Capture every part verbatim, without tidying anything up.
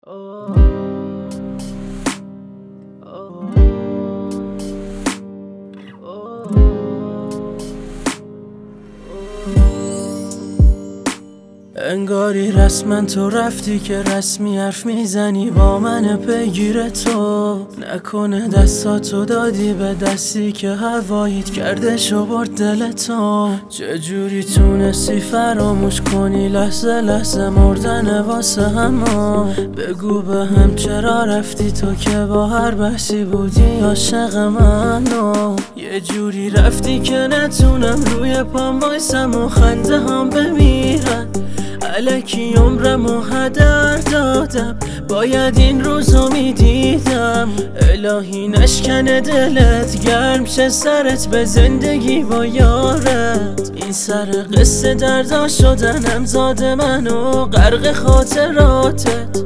انگاری رسما تو رفتی که رسمی حرف میزنی با من پیگیر تو. نکنه دستاتو دادی به دستی که هواییت کرده شو برد دل تو. چجوری تونستی فراموش کنی لحظه لحظه مردن واسه همو. بگو به هم چرا رفتی تو که با هر بحثی بودی عاشق منو. یه جوری رفتی که نتونم روی پام وایسم و خنده هم بمیرن. الکی عمرمو هدر دادم، باید این روزو میدیدم. الهی نشکنه دلت، گرم شه سرت به زندگی با یارت. این سر قصه دردا شدنم زاد منو غرق خاطراتت.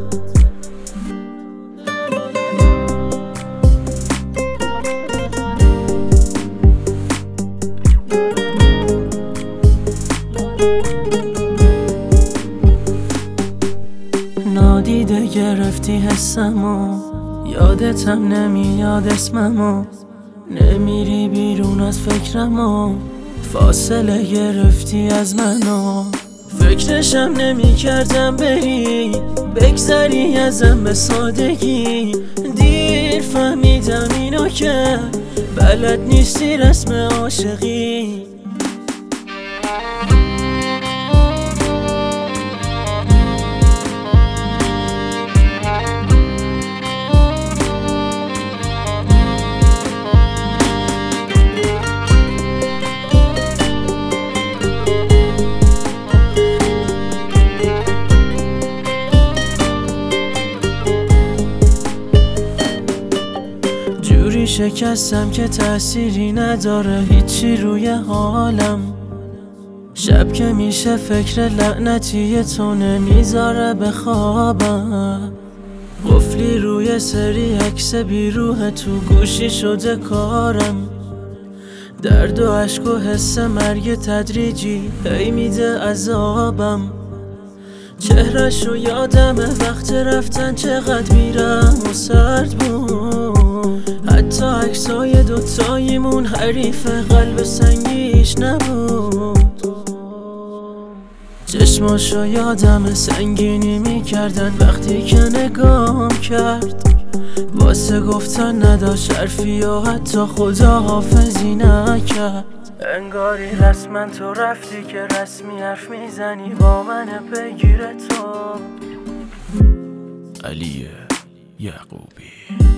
نادیده گرفتی حسمو، یادتم نمیاد اسممو. نمیری بیرون از فکرمو، فاصله گرفتی از منو. فکرشم نمی کردم بری بگذری ازم به سادگی. دیر فهمیدم اینو که بلد نیستی رسم عاشقی. جوری شکستم که تأثیری نداره هیچی روی حالم. شب که میشه فکر لعنتی تو نمیذاره بخوابم. قفلی روی سری عکس بیروه تو گوشی شده کارم. درد و عشق و حس مرگ تدریجی هی میده عذابم. چهرهشو یادمه وقت رفتن چقدر میرم و سرد بود. حتی عکسای دوتاییمون حریف قلب سنگیش نبود. چشماشو یادمه سنگینی میکردن وقتی که نگام کرد. واسه گفتن نداشت حرفی و حتی خدا حافظی نکرد. انگاری رسما تو رفتی که رسمی حرف میزنی با من پیگیر تو. علی یعقوبی.